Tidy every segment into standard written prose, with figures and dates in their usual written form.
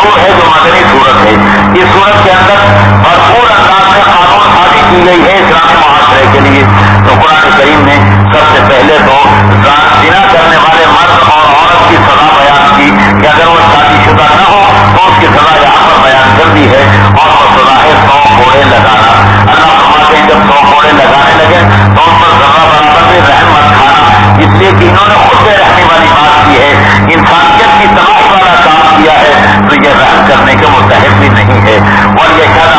النور ہے جو مدنی صورت ہے، اس صورت کے اندر بھرپور انداز میں قانون سازی کی گئی ہے اسلامی معاشرے کے لیے. تو قرآن کریم نے سب سے پہلے تو زنا کرنے والے مرد اور عورت کی سزا بیان کی کہ اگر وہ شادی شدہ نہ ہو تو اس کی سزا یہاں پر بیان کر دی ہے، اور وہ سزا ہے 100 کوڑے لگانا. اللہ فرماتے ہیں جب 100 کوڑے لگانے لگے تو ان پر ذرہ برابر بھی رحم مت کھانا، اس لیے کہ انہوں نے خود بے رحمی والی بات کی ہے، انسانیت کی تباہی والا کام کیا ہے، تو یہ رحم کرنے کے مستحق بھی نہیں ہے. اور یہ کہنا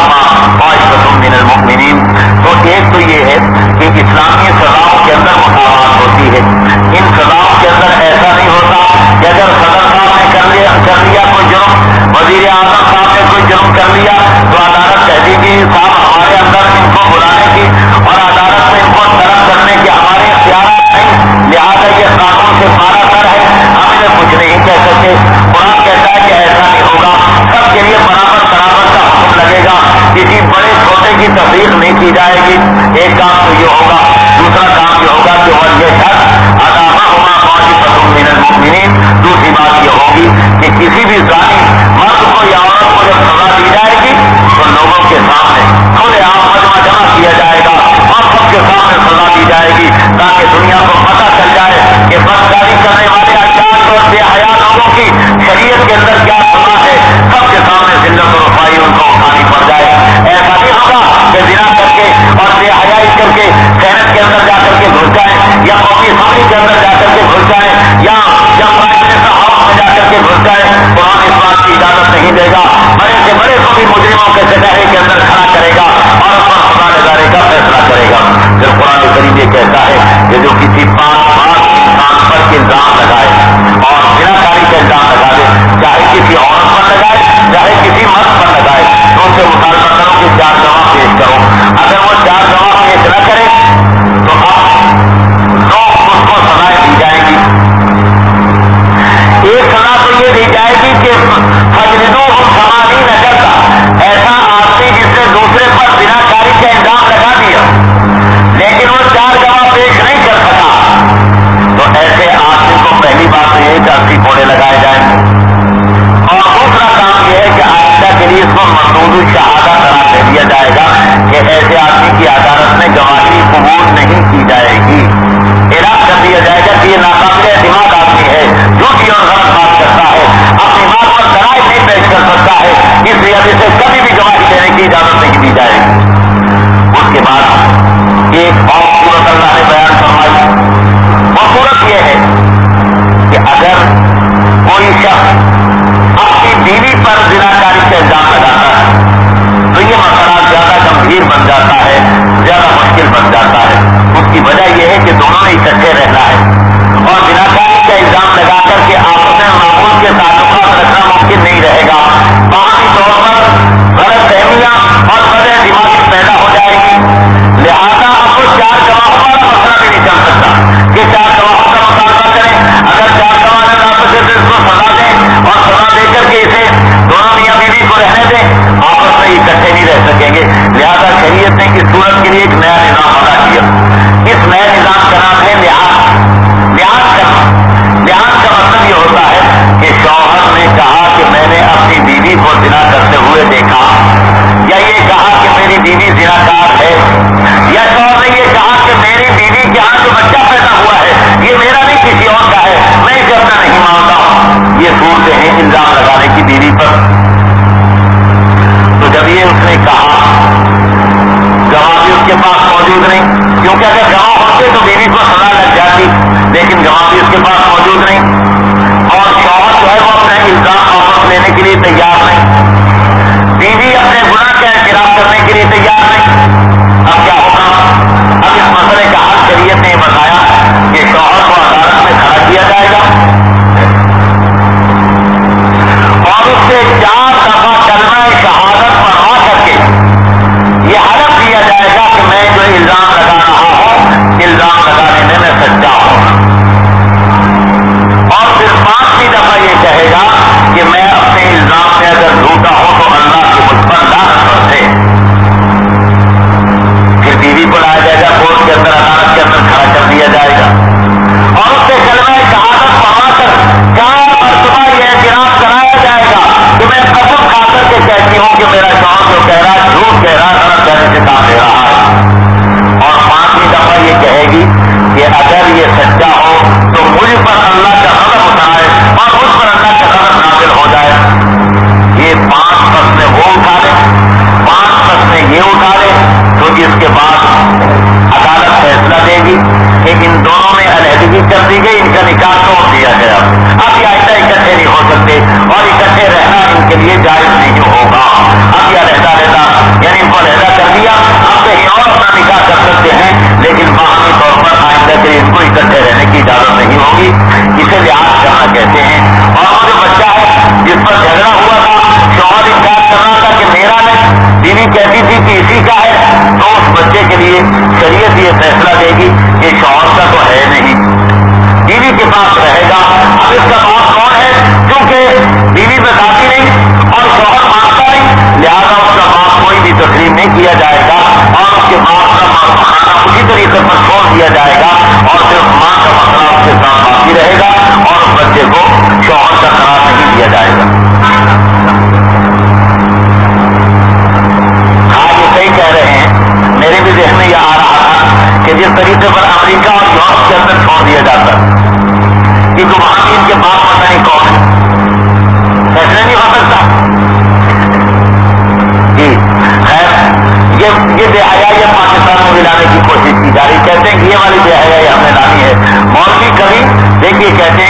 من المؤمنین. تو ایک تو یہ ہے کہ اسلامی سزاؤں کے اندر مساوات ہوتی ہے. ان سزاؤں کے اندر ایسا نہیں ہوتا کہ اگر صدر صاحب نے کر لیا کوئی جرم، وزیر اعظم صاحب نے کوئی جرم کر لیا تو عدالت کہتی کہ صاحب ہمارے اندر ان کو بلانے کی اور عدالت میں ان کو طلب کرنے کی ہمارے اختیارات نہیں، لہٰذا یہ قانون سے پارا کر ہے، ہم انہیں کچھ نہیں کہہ سکتے. قرآن کہتا ہے کہ ایسا نہیں ہوگا، سب کے لیے برابر کا حکم لگے گا، کسی بڑے چھوٹے کی تفریق نہیں کی جائے گی. ایک کام تو یہ ہوگا، دوسرا کام یہ ہوگا کہ وہ یہ شخص عذابہما طائفۃ من المؤمنین. دوسری بات یہ ہوگی کہ کسی بھی ظالم مرد کو یا عورت کو جب سزا دی جائے گی تو لوگوں کے سامنے کھلے عام مجمع جمع کیا جائے گا اور سب کے سامنے سزا دی جائے گی، تاکہ دنیا کو پتہ چل جائے کہ بدکاری کرنے والے اجناس اور بے حیا لوگوں کی شریعت کے اندر کیا سزا ہے. سب کے سامنے ذلت و رسوائی ان کو اٹھانی پڑ جائے. ایسا نہیں ہوگا کہ زنا کر کے اور بے حیائی کر کے سینٹ کے اندر جا کر کے گھس جائیں یا قومی اسمبلی کے اندر جا کر کے گھس جائیں یا پرائم منسٹر ہاؤس میں جا کر کے گھس جائیں. قرآن اس بات کی اجازت نہیں دے گا. بڑے سے بڑے کو بھی مجرموں کے کٹہرے کے اندر کھڑا کرے گا اور اس پر سزا لگانے کا فیصلہ کرے گا. پھر قرآن کریم یہ کہتا ہے کہ جو کسی پاک انسان پر الزام لگائے اور زنا کاری کا الزام لگا دے، چاہے کسی عورت پر لگائے چاہے کسی مرد پر لگائے، تو ان سے مطالبہ کرو کہ 4 گواہ پیش کرو. اگر وہ 4 گواہ پیش نہ کرے تو اب اس کو سزائیں دی جائیں گی. ایک سزا تو یہ دی جائے گی کہ فجلدوہم 80 جلدہ. ایسا آدمی جس نے دوسرے پر زنا کاری کا الزام لگا دیا لیکن وہ 4 گواہ پیش نہیں کر سکا، تو ایسے آدمی کو پہلی بات تو یہ کہ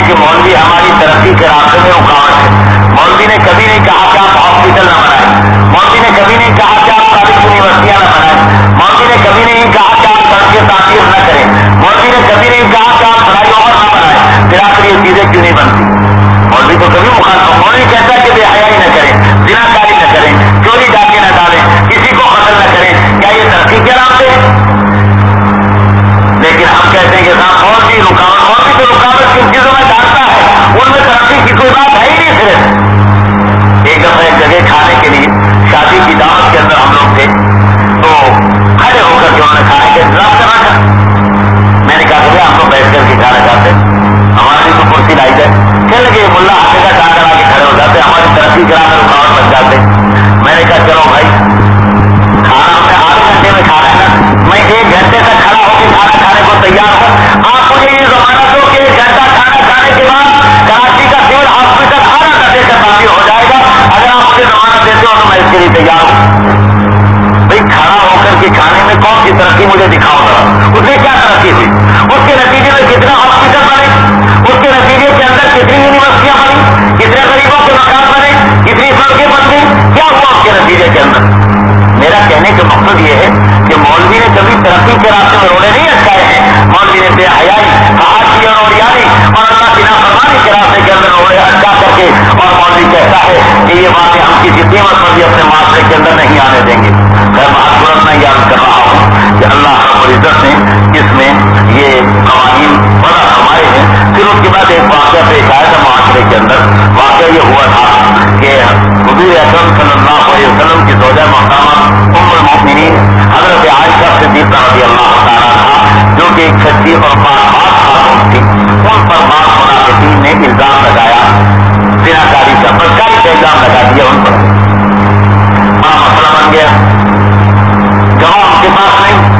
کہ مولوی ہماری ترقی کے راستے میں رکاوٹ ہے. مولوی نے کبھی نہیں کہا کہ آپ ہاسپٹل نہ بنائیں. مولوی نے کبھی نہیں کہا کہ آپ کالج یونیورسٹیاں نہ بنائیں. مولوی نے کبھی نہیں کہا کہ آپ سڑکیں تعمیر نہ کریں. مولوی نے کبھی نہیں کہا کہ آپ فلائی اوور نہ بنائیں. پھر آخر یہ چیزیں کیوں نہیں بنتی؟ مولوی تو کبھی مخالف. مولوی کہتا ہے کہ بے حیائی نہ کریں, زناکاری نہ کریں, چوری ڈاکے نہ ڈالیں, کسی کو قتل نہ کریں. کیا یہ ترقی کے راستے ہیں؟ لیکن ہم کہتے ہیں کہ مولوی رکاوٹ. مولوی تو رکاوٹ کن چیزوں میں ڈالتا ہے, ان میں ترقی کی کوئی بات ہے ہی نہیں. صرف ایک دفعہ ایک جگہ کھانے کے لیے شادی کی دعوت کے اندر ہم لوگ تھے, تو کھڑے ہو کر کے انہوں نے کھانے کا انتظام کرنا تھا. میں نے کہا کہ ہم تو بیٹھ کر کے کھانا کھاتے ہیں, ہماری تو کرسی لائی جائے. کہنے لگے ملا آتے کا کہاں کرا کے کھڑے ہو جاتے, ہماری ترقی کرا میں رکاوٹ بن جاتے. میں نے کہا چلو بھائی, کھانا ہم نے آدھے گھنٹے میں کھانا ہے نا, میں 1 گھنٹے تک کھڑا ہو کے کھانا کھانے کو تیار ہوں. آپ مجھے یہ ضمانت دو کہ 1 گھنٹہ کھانا کھانے کے بعد کراچی کا سول ہاسپٹل آدھا گھنٹے کا تعمیر ہو جائے گا. اگر آپ مجھے ضمانت دیتے ہو تو میں اس کے لیے تیار ہوں. بھائی کھڑا ہو کر کے کھانے میں کون سی ترقی مجھے دکھاؤ ذرا. اس میں کیا ترقی ہوئی؟ اس کے نتیجے میں کتنا ہاسپٹل بنے, اس کے نتیجے کے اندر کتنی یونیورسٹیاں بنی, کتنے غریبوں کے مکان بنے, کتنی سڑکیں بن گئی, کیا ہوا اس کے نتیجے کے اندر؟ میرا کہنے کا مقصد یہ ہے کہ مولوی نے کبھی ترقی کے راستے میں روڑے نہیں اٹکائے ہیں. مولوی نے بے حیائی, فحاشی اور اوریانی اور اللہ کی نافرمانی کے راستے کے اندر روڑے اٹکا کر کے, اور مولوی کہتا ہے کہ یہ باتیں ہم کسی قیمت پر بھی اپنے معاشرے کے اندر نہیں آنے دیں گے. میں معذرت میں یاد کر رہا ہوں کہ اللہ رب العزت نے اس میں یہ قوانین بڑا فرمائے ہیں. پھر اس کے بعد ایک واقعہ پیش آیا تھا معاشرے کے اندر. واقعہ یہ ہوا تھا کہ حضور اکرم صلی اللہ علیہ وسلم کی زوجہ محترمہ ام المؤمنین حضرت عائشہ صدیقہ رضی اللہ تعالیٰ عنہا, جو کہ ایک سچی اور پاک خاتون تھی, ان پر بعض منافقین نے الزام لگایا زناکاری کا, بدکاری کا الزام لگا دیا ان پر. مسئلہ بن گیا, گواہ ان کے پاس نہیں.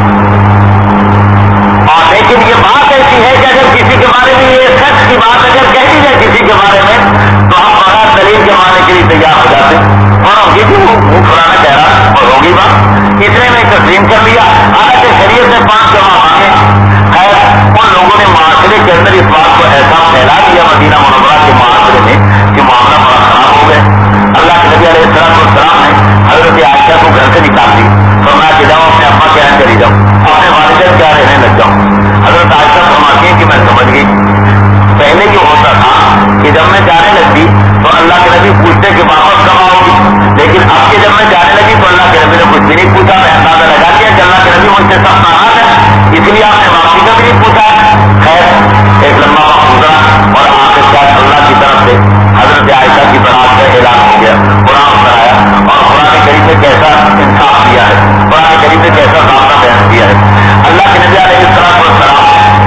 اور لیکن یہ بات ایسی ہے کہ اگر کسی کے بارے میں یہ سچ کی بات اگر کہہ دی جائے کسی کے بارے میں, تو ہم بغیر دلیل کے ماننے کے لیے تیار ہو جاتے ہیں. اور ہوگی بھی وہ فلانا کہہ رہا اور ہوگی بات, اتنے میں تسلیم کر لیا. حالانکہ شریعت نے 5 گواہ مانگے. خیر ان لوگوں نے معاشرے کے اندر اس بات کو ایسا پھیلا دیا مدینہ منورہ کے معاشرے میں کہ معاملہ بڑا خراب ہو گیا. اللہ کے نبی علیہ السلام نے حضرت عائشہ کو گھر سے نکال دی. فرمایا کہ جاؤ اپنے ابا کے یہاں چلی جاؤ, اپنے والدین کے یہاں رہنے لگ جاؤ. حضرت عائشہ فرماتی ہیں کہ میں سمجھ گئی. پہلے یہ ہوتا تھا کہ جب میں جانے لگتی تو اللہ کے نبی پوچھتے کہ واپس کب آؤ گی, لیکن اب کہ جب میں جانے لگی تو اللہ کے نبی نے کچھ بھی نہیں پوچھا. میں اندازہ لگا لیا کہ اللہ کے نبی مجھ سے سب ناراض ہے, اس لیے آپ نے واپسی کا بھی نہیں پوچھا. خیر ایک لمبا وقت گزرا اور آخرکار اللہ کی طرف سے حضرت عائشہ کی برات کا اعلان ہو گیا. قرآن اتر آیا اور قرآن کریم نے کیسا انصاف دیا ہے, قرآن کریم نے کیسا ضابطہ بیان کیا ہے. اللہ کے نبی علیہ السلام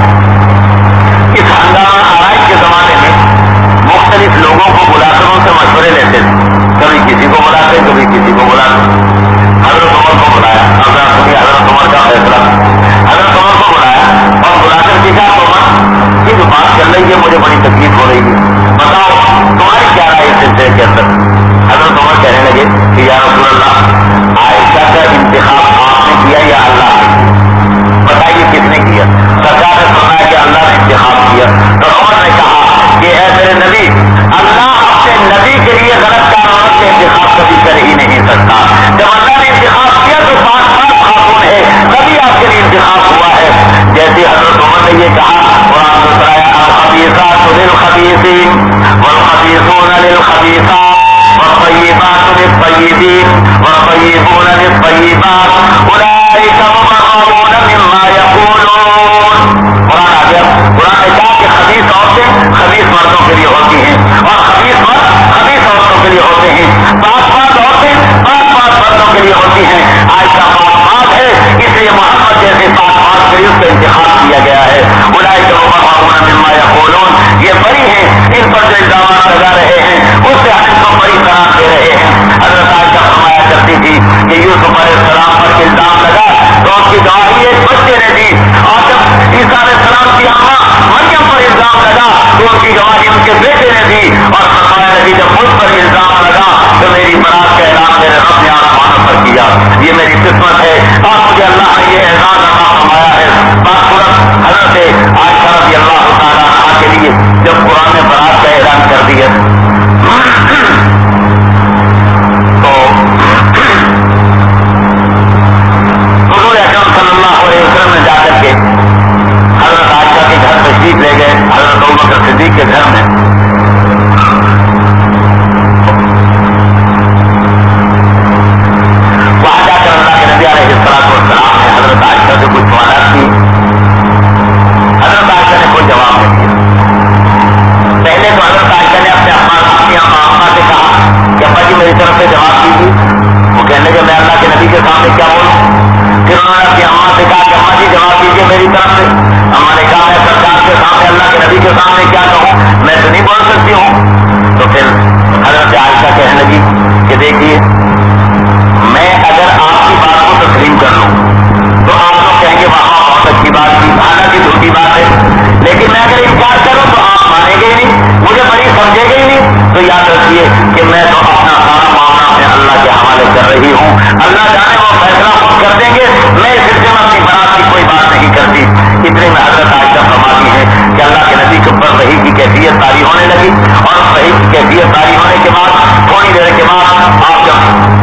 اس ہنگامہ آرائی کے زمانے میں مختلف لوگوں کو بلا کر ان سے مشورے لیتے تھے. کبھی کسی کو بلاتے, کبھی کسی کو بلاتے. حضرت عمر کو بلایا, حضرت عمر کا فیصلہ. حضرت عمر کو بلایا اور بلا کر دیکھا, عمر یہ جو بات چل رہی ہے مجھے بڑی تکلیف ہو رہی ہے, بتاؤ تمہاری کیا رائے اس سلسلے کے اندر. حضرت عمر کہنے لگے کہ یا رسول اللہ, عائشہ کا انتخاب آپ نے کیا یا اللہ نے کیا؟ بتائیے کس نے کیا؟ سرکار نے فرمایا کہ اللہ نے انتخاب کیا. تو عمر نے کہا کہ اے میرے نبی, اللہ اپنے نبی کے لیے غلط کاروں کے انتخاب کبھی کر ہی نہیں سکتا. جب اللہ نے انتخاب کیا تو پاک خاتون ہے, تبھی آپ کے لیے انتخاب ہوا ہے. جیسے حضرت عمر نے یہ کہا, قرآن میں بتایا الخبیثات للخبیثین والخبیثون للخبیثات والطیبات للطیبین والطیبون للطیبات اولئک مبرؤون مما یقولون. قرآن آ گیا. قرآن نے کہا کہ خبیث عورتیں خبیث مردوں کے لیے ہوتی ہیں اور خبیث مرد خبیث عورتوں کے لیے ہوتے ہیں. پاک عورتیں پاک مردوں کے لیے ہوتی ہیں. عائشہ پاک ہے, اس لیے محمد جیسے پاک کے لیے اس کا انتخاب کیا گیا ہے. اولئک مبرؤون مما یقولون, یہ بری ہیں ان پر جو الزامات لگا رہے ہیں اس سے ہم ان کو بری قرار دے رہے ہیں. حضرت عائشہ فرمایا کرتی تھی کہ یوسف علیہ السلام پر الزام لگا تو اس کی گواہی ایک بچے نے دی, اور جب عیسیٰ علیہ السلام کی اماں مریم پر الزام لگا تو ان کی گواہی ان کے بیٹے نے دی, اور فرمایا نبی جب مجھ پر الزام لگا تو میری برات کا اعلان میرے رب نے آسمانوں پر کیا. یہ میری قسمت ہے اور مجھے اللہ نے یہ اعزاز عطا فرمایا ہے. بات حضرت عائشہ رضی اللہ تعالیٰ عنہا کے لیے جب قرآن نے کیفیت تو حضور اکرم صلی اللہ علیہ وسلم نے جا کر کے حضرت عائشہ کے گھر تشریف لے گئے، حضرت ابوبکر صدیق کے گھر میں. وہاں جا کر اللہ کے نبی علیہ السلام نے حضرت عائشہ سے کچھ سوالات کی. حضرت عائشہ نے کوئی جواب نہیں دیا. پہلے تو حضرت عائشہ نے اپنے اما سے کہا کہ ابا جی میری طرف سے جواب دیجیے. وہ کہنے لگے میں اللہ کے نبی کے سامنے کیا بولوں. پھر انہوں نے اپنی اما سے کہا کہ اما جی جواب دیجیے میری طرف سے. اما نے کہا میں سرکار کے سامنے اللہ کے نبی کے سامنے کیا کہوں، میں تو نہیں بول سکتی ہوں. تو پھر حضرت عائشہ کہنے لگی کہ دیکھیے میں اگر آپ کی بات کو تسلیم کر لوں تو آپ لوگ کہیں گے وہاں بہت اچھی بات تھی، حالانکہ جھوٹی بات ہے. لیکن میں اگر انکار کروں تو آپ مانیں گے ہی نہیں، مجھے بڑی سمجھے گے ہی نہیں. تو یاد رکھیے کہ میں تو اپنا سارا معاملہ اپنے اللہ کے حوالے کر رہی ہوں. اللہ جانے وہ فیصلہ خود کر دیں گے. میں اس سلسلے میں اپنی برات کی کوئی بات نہیں کرتی. اتنے میں حضرت عائشہ فرماتی ہے کہ اللہ کے نبی کے اوپر وحی کی کیفیت طاری ہونے لگی، اور وحی کی کیفیت طاری ہونے کے بعد تھوڑی دیر کے بعد آپ جب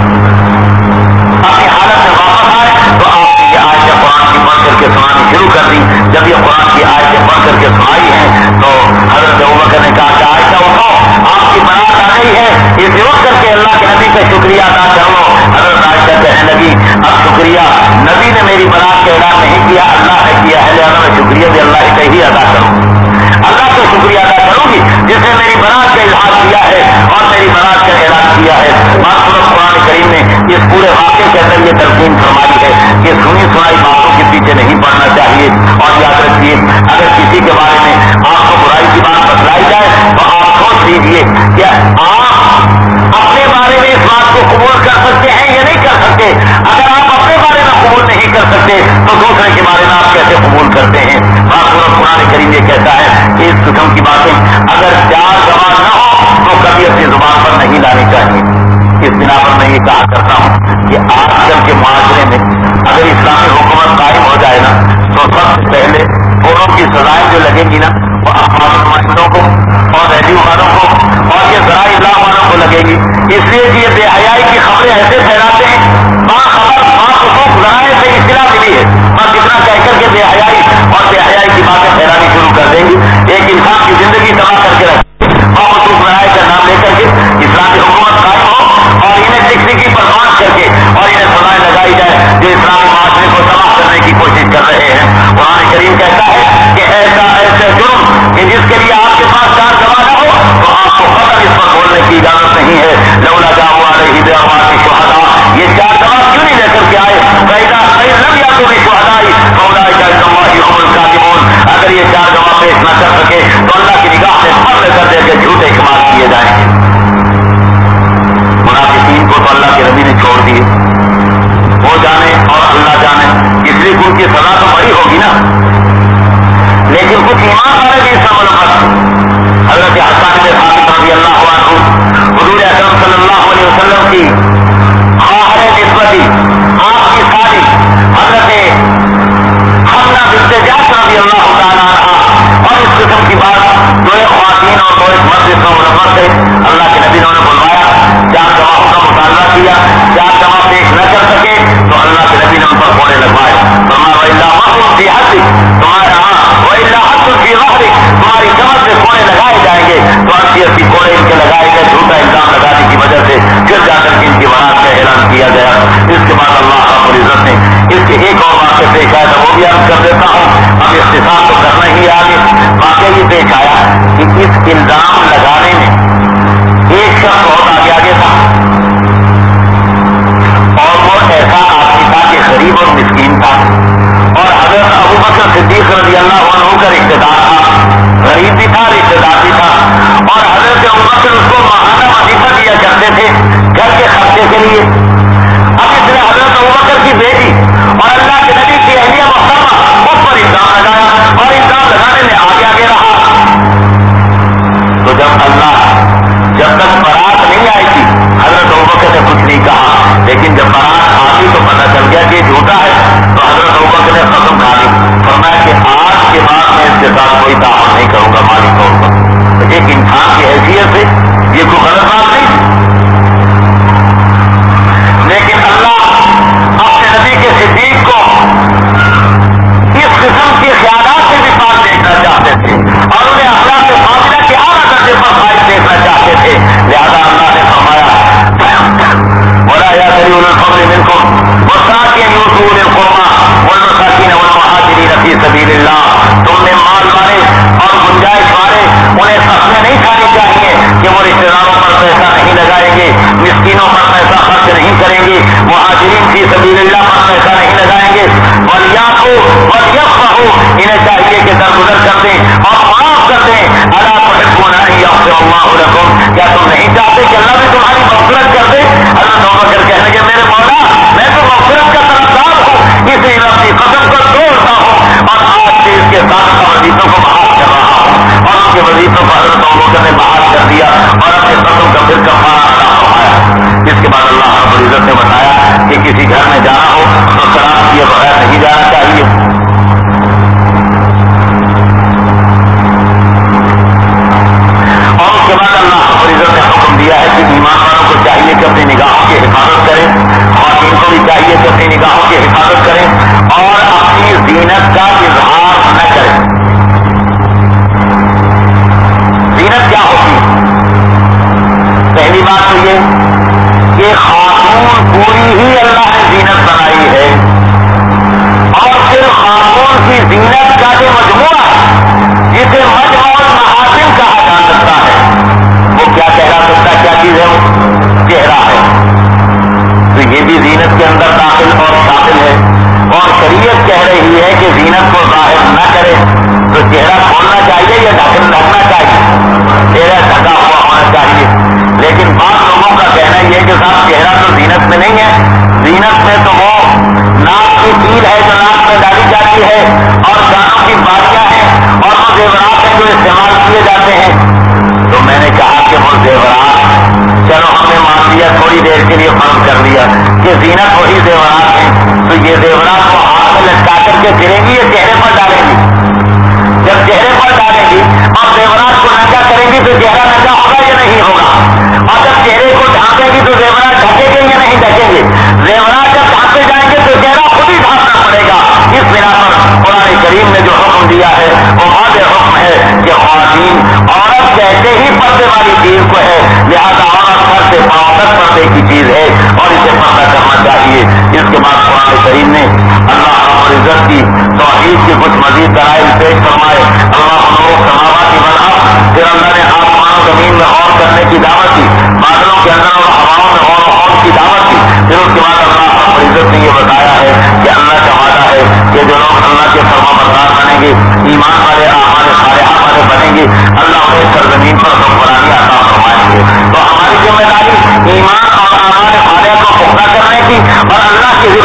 اپنی حالت میں واپس آئے تو آپ نے یہ آیتیں قرآن کی پڑھ کر کے سنانی شروع کر دی. جب یہ قرآن کی آیتیں پڑھ کر کے سنائی ہیں تو حضرت ابوبکر نے کہا کہ عائشہ اٹھو، آپ کی برات آ گئی ہے، اسے اٹھ کر کے اللہ کے نبی کا شکریہ ادا کر لو. حضرت عائشہ کہنے لگی اب شکریہ نبی نے میری برات کا اعلان نہیں کیا، اللہ نے کیا ہے، لہٰذا میں شکریہ بھی اللہ کا ہی ادا کروں. اللہ کا شکریہ ادا کروں گی جس نے میری برات کا اظہار کیا ہے اور میری برات کا اعلان کیا ہے. قرآن کریم نے اس پورے واقعے کے اندر یہ تلقین فرمائی ہے کہ سنی سنائی باتوں کے پیچھے نہیں پڑنا چاہیے. اور یاد رکھیے اگر کسی کے بارے میں آپ کو برائی کی بات بتلائی جائے تو آپ سوچ لیجیے کہ آپ اپنے بارے میں اس بات کو قبول کر سکتے ہیں یا نہیں کر سکتے. اگر آپ اپنے بارے میں قبول نہیں کر سکتے تو دوسرے کے بارے میں آپ کیسے قبول کرتے ہیں. قرآن کریم یہ کہتا ہے کہ اس قسم کی باتیں اگر چار گواہ نہ ہو تو کبھی اپنی زبان پر نہیں لانی چاہیے. اس بنا پر میں یہ کہا کرتا ہوں کہ آج کل کے معاشرے میں اگر اسلامی حکومت قائم ہو جائے نا تو سب سے پہلے فوروں کی سزائیں جو لگیں گی نا وہ اخبار نمائندوں کو اور ریڈیو والوں کو اور یہ ذرائع اطلاع والوں کو لگے گی. اس لیے کہ یہ بے حیائی کی خبریں ایسے پھیلاتے ہیں، خبر ذرائع سے اطلاع ملی ہے اور جتنا کہہ کر کے بے حیائی اور بے حیائی کی باتیں پھیلانی شروع کر دیں گی. ایک انسان کی زندگی تباہ کر کے رکھے اور ذرائع کا نام لے کر کے اسلامی حکومت قائم ہو اور انہیں ٹکٹکی پر بانٹ کر کے اور انہیں سزائیں لگائی جائے جو اسلامی معاشرے کو تباہ کرنے کی کوشش کر رہے ہیں. قرآن کریم کہتا ہے کہ ایسا جرم کہ جس کے لیے آپ کے پاس چار گواہ نہ ہو تو آپ کو قطعاً اس پر بولنے کی اجازت نہیں ہے. لولا جاؤ علیہ بأربعۃ شہداء، یہ چار گواہ کیوں نہیں لے کر کے آئے؟ لم یأتوا بشہداء فأولئک عند اللہ هم الکاذبون. اگر یہ چار گواہ پیش نہ کر سکے تو اللہ کی نگاہ میں فرض کر دے کے جھوٹے شمار کیے جائیں گے. منافقین کو تو اللہ کے نبی نے چھوڑ دیے، وہ جانے اور اللہ جانے، اس لیے ان کی سزا تو بڑی ہوگی نا. لیکن کچھ ایمان والے بھی اس کا ملوث. حضرت حسان بن ثابت رضی اللہ عنہ حضور اکرم صلی اللہ علیہ وسلم کی خواہر نسبتی آپ کی ساری حضرت حمزہ بنت جحش رضی اللہ تعالیٰ عنہ اور اس قسم کی بات دو ایک خواتین اور دو ایک مرد سے منور سے اللہ کے نبی نے بلوایا. چار گواہوں کا مطالبہ کیا، چار گواہ پیش نہ کر سکے تو اللہ کے نبی نے ان پر کوڑے لگوائے. تمہاری کمر سے کوڑے لگائے جائیں گے تو ایسی کوڑے ان کے لگائے گئے جھوٹا الزام لگانے کی وجہ سے پھر جا کر کے ان کی برات کا اعلان کیا گیا. اس کے بعد اللہ رب العزت نے اس کے ایک اور واقعے پیش آیا وہ بھی عرض کر دیتا ہوں. اب اختصار تو کرنا ہی آگے. واقعہ یہ پیش آیا کہ اس الزام لگانے میں ایک شخص بہت آگے تھا اور وہ ایسا آدمی تھا کہ غریب اور مسکین تھا اور حضرت ابوبکر صدیق رضی اللہ عنہ کا رشتے دار تھا. غریب بھی تھا، رشتے دار بھی تھا اور حضرت ابوبکر اس کو ماہانہ وظیفہ دیا کرتے تھے گھر کے خرچے کے لیے. اب اس نے حضرت ابوبکر کی بیٹی اور اللہ کے نبی کی اہلیہ محترمہ اس پر الزام لگایا اور الزام لگانے میں آگے رہا. تو جب تک برات نہیں انہیں چاہیے کہ درگزر کر دیں اور معاف کر دیں. الا تحبون ان یغفر اللہ لکم, کیا تم نہیں چاہتے کہ اللہ بھی تمہاری مغفرت کر دے؟ حضرت ابوبکر کہنے لگے میرے مولا میں تو مغفرت کا طرفدار ہوں, اس لیے میں اپنی قسم کو توڑتا ہوں اور آج سے اس کے ساتھ وظیفوں کو بحال کر رہا ہوں. اور اس کے وظیفوں کو حضرت ابوبکر نے بحال کر دیا اور اپنے قسم کا پھر کفارہ ادا فرمایا. اس کے بعد اللہ رب العزت نے بتایا کہ کسی گھر میں جانا ہو تو شراب کیے بغیر نہیں جانا چاہیے. اور اس کے بعد اللہ رب العزت نے حکم دیا ہے کہ ایمان والوں کو چاہیے کہ اپنی نگاہوں کی حفاظت کریں, خواتین کو بھی چاہیے کہ اپنی نگاہوں کی حفاظت کریں اور اپنی زینت کا اظہار نہ کریں. زینت کیا ہوتی ہے؟ پہلی بات تو یہ کہ خاتون پوری ہی اللہ نے زینت بنائی ہے اور پھر خاتون کی زینت کا جو مجموعہ ہے جسے مجموع المحاسن کہا جا سکتا ہے وہ کیا کہلا سکتا ہے؟ کیا چیز ہے وہ؟ چہرہ ہے. تو یہ بھی زینت کے اندر داخل اور شامل ہے. اور شریعت کہہ رہی ہے کہ زینت کو ظاہر نہ کرے تو چہرہ کھولنا چاہیے یا ڈھکنا چاہیے؟ چہرہ ڈھکا ہوا ہونا چاہیے. لیکن بعض لوگوں کا کہنا یہ ہے کہ صاحب چہرہ تو زینت میں نہیں ہے, زینت میں تو وہ ناک کی تیر ہے جو ناک میں ڈالی جاتی ہے اور کانوں کی بالیاں ہیں اور وہ زیورات ہیں جو استعمال کیے جاتے ہیں. تو میں نے کہا کہ وہ زیورات چلو ہم نے مان لیا, تھوڑی دیر کے لیے فرض کر لیا کہ زینت وہی زیورات ہیں, تو یہ زیورات کو ہاتھ میں لٹکا کر کے پھریں گی یا چہرے پر ڈالیں گی؟ جب چہرے پر ڈالیں گی اور زیورات کو ننگا کریں گی تو چہرہ ننگا ہوگا یا نہیں ہوگا؟ اور جب چہرے کو ڈھانپیں گی تو زیورات ڈھکیں گے یا نہیں ڈھکیں گے؟ زیورات جب ڈھانپے جائیں گے تو چہرہ خود ہی ڈھانپنا پڑے گا. اس بنا پر قرآن کریم نے جو حکم دیا ہے وہ واضح حکم ہے کہ خواتین عورت کہتے ہی پردے والی چیز کو ہے, لہذا عورت سر سے پاؤں تک پردے کی چیز ہے اور اسے پردہ کرنا چاہیے. اس کے بعد قرآن کریم نے اللہ رب العزت کی توحید کے کچھ مزید دلائل پیش فرمائے. اللہ نور سماوات والارض, پھر اللہ نے آسمان و زمین میں اور کرنے کی دعوت دی, بادلوں کے اندر اور ہواؤں میں اور کی دعوت دی. پھر اس کے بعد اللہ رب العزت نے یہ بتایا ہے کہ اللہ کا وعدہ ہے کہ جو لوگ اللہ کے فرما بردار بنیں گے, ایمان والے اعمال صالحہ والے بنیں گے, اللہ انہیں سرزمین پر حکمرانی عطا فرمائیں گے. تو ہماری ذمہ داری ایمان اور اعمال صالحہ کو پختہ کرنے کی اور اللہ کی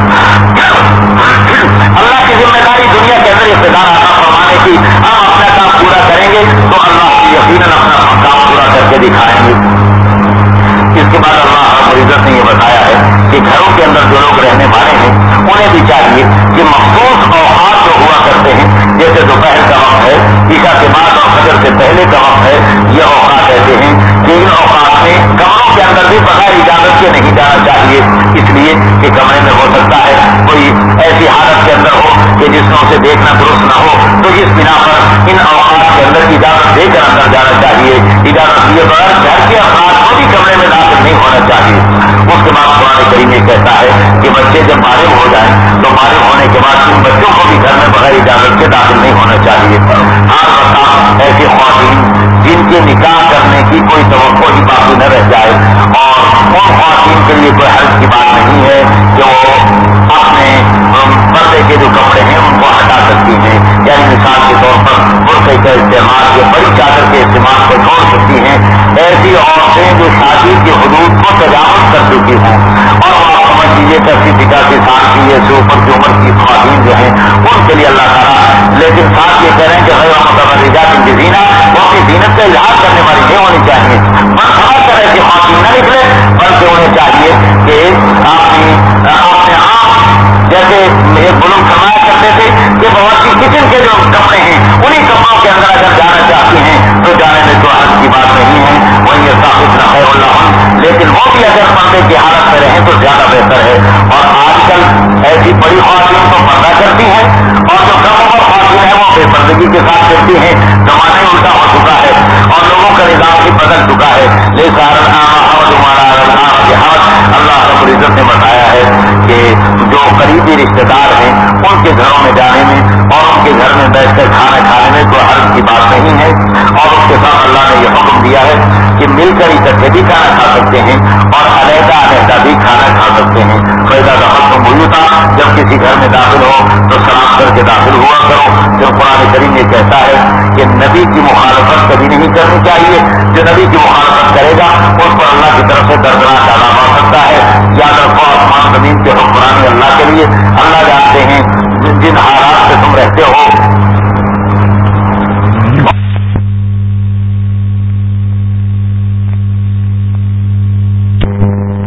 ذمہ داری دنیا کے اندر اقتدار عطا فرمانے کی. ہم اپنا کام پورا کریں گے تو اللہ کی یقیناً اپنا کام پورا کر کے دکھائیں گے. اس کے بعد اللہ رب العزت نے یہ بتایا ہے کہ گھروں کے اندر جو لوگ رہنے والے ہیں انہیں بھی چاہیے کہ مخصوص اوقات جو ہوا کرتے ہیں, جیسے دوپہر کا وقت ہے, عشاء کے بعد اور فجر سے پہلے کا وقت ہے, یہ اوقات ایسے ہیں کہ ان اوقات میں کمروں کے اندر بھی بغیر اجازت کے نہیں جانا چاہیے, اس لیے کہ کمرے میں ہو سکتا ہے کوئی ایسی حالت کے اندر ہو کہ جس میں اسے دیکھنا درست نہ ہو, تو اس بنا پر ان اوقات کے اندر اجازت دے کر اندر جانا چاہیے. اجازت دیے بغیر گھر کے افراد کو بھی کمرے میں داخل نہیں ہونا چاہیے. اس کے بعد قرآن کریم یہ کہتا ہے کہ بچے جب بالغ ہو جائیں تو بالغ ہونے کے بعد ان بچوں کو بھی گھر میں بغیر اجازت کے داخل نہیں ہونا چاہیے. البتہ ایسی خواتین جن کے نکاح کرنے کی کوئی توقع ہی باقی نہ رہ جائے, اور ان خواتین کے لیے کوئی حرج کی بات نہیں ہے کہ وہ اپنے پردے کے جو کپڑے ہیں ان کو ہٹا سکتی ہیں, یعنی مثال کے طور پر برقعے کا استعمال یا بڑی چادر کے استعمال کو چھوڑ سکتی ہیں. ایسی عورتیں جو شادی کی حدود کو تجاوز کر چکی ہوں اور سمجھ لیجیے 80-85 سال کی یا سے اوپر کی عمر کی خواتین جو ہیں ان کے لیے اللہ تعالیٰ, لیکن ساتھ یہ کہہ رہے ہیں کہ غیر متبرجات بزینہ, وہ اپنی زینت کا اظہار کرنے والی نہیں ہونی چاہیے. من سمجھ کر ایسی خواتین نہ نکلے, بلکہ انہیں چاہیے کہ اپنے آپ جیسے ایک بزرگ فرمایا کرتے تھے کہ باورچی کچن کے جو کپڑے ہیں انہیں کپڑوں کے اندر اگر جانا چاہتی ہیں تو جانے میں کوئی حرج کی بات نہیں ہے, وہی یہ ثابت نہ خیر اللہ, لیکن وہ بھی اگر پردے کی حالت میں رہیں تو زیادہ بہتر ہے. اور آج کل ایسی بڑی خواتین تو پردہ کرتی ہیں اور جو کم عمر خواتین ہیں وہ بے پردگی کے ساتھ کرتی ہیں. زمانہ الٹا ہو چکا ہے اور لوگوں کا نظام بھی بدل چکا ہے. اللہ رب العزت نے بتایا ہے کہ جو قریبی رشتے دار ہیں ان کے گھروں میں جانے میں اور ان کے گھر میں بیٹھ کر کھانا کھانے میں کوئی حرج کی بات نہیں ہے. اور اس کے ساتھ اللہ نے یہ حکم دیا ہے کہ مل کر اکٹھے بھی کھانا کھا سکتے ہیں اور علیحدہ علیحدہ بھی کھانا کھا سکتے ہیں. فیضا دخلتم بیوتا، جب کسی گھر میں داخل ہو تو سلام کر کے داخل ہوا کرو. پھر قرآن کریم یہ کہتا ہے کہ نبی کی مخالفت کبھی نہیں کرنی چاہیے. جو نبی کی مخالفت کرے گا اس پر اللہ کی طرف سے دردناک عذاب آ سکتا ہے. یاد رکھو آسمان زمین کے حکمرانی اللہ کے لیے. اللہ جانتے ہیں جن حالات سے تم رہتے ہو